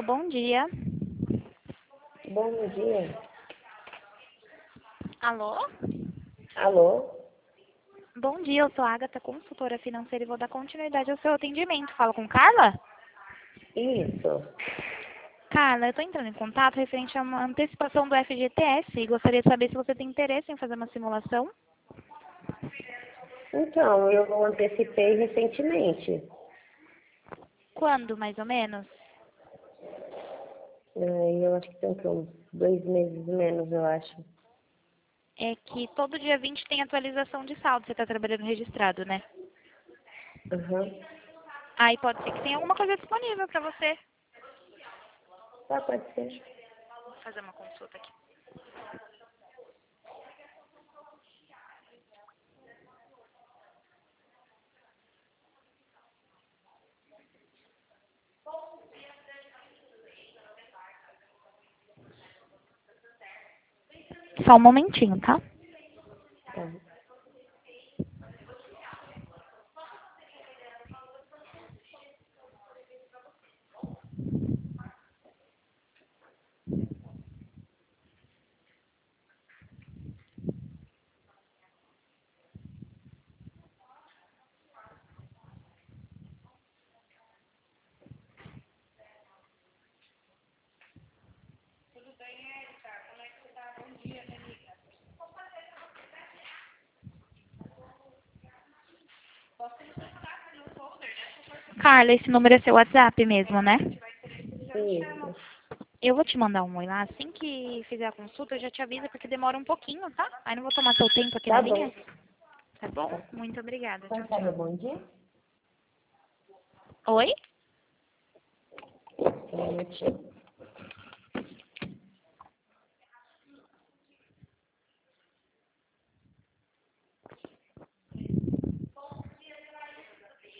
Alô, bom dia. Bom dia. Alô? Alô? Bom dia, eu sou a Agatha, consultora financeira e vou dar continuidade ao seu atendimento. Fala com Carla? Isso. Carla, eu estou entrando em contato referente a uma antecipação do FGTS e gostaria de saber se você tem interesse em fazer uma simulação. Então, eu antecipei recentemente. Quando, mais ou menos? Eu acho que tem uns 2 meses menos, eu acho. É que todo dia 20 tem atualização de saldo. Você está trabalhando registrado, né? Aham. Aí pode ser que tenha alguma coisa disponível para você. Tá, pode ser. Vou fazer uma consulta aqui. Só um momentinho, tá? Tá. Carla, esse número é seu WhatsApp mesmo, né? Isso. Eu vou te mandar um oi lá. Assim que fizer a consulta, eu já te aviso, porque demora um pouquinho, tá? Aí não vou tomar seu tempo aqui na Tá linha. bom. Tá bom? Tá. Muito obrigada. Tchau, Pode dar meu tchau. bom dia? Oi? Um minutinho.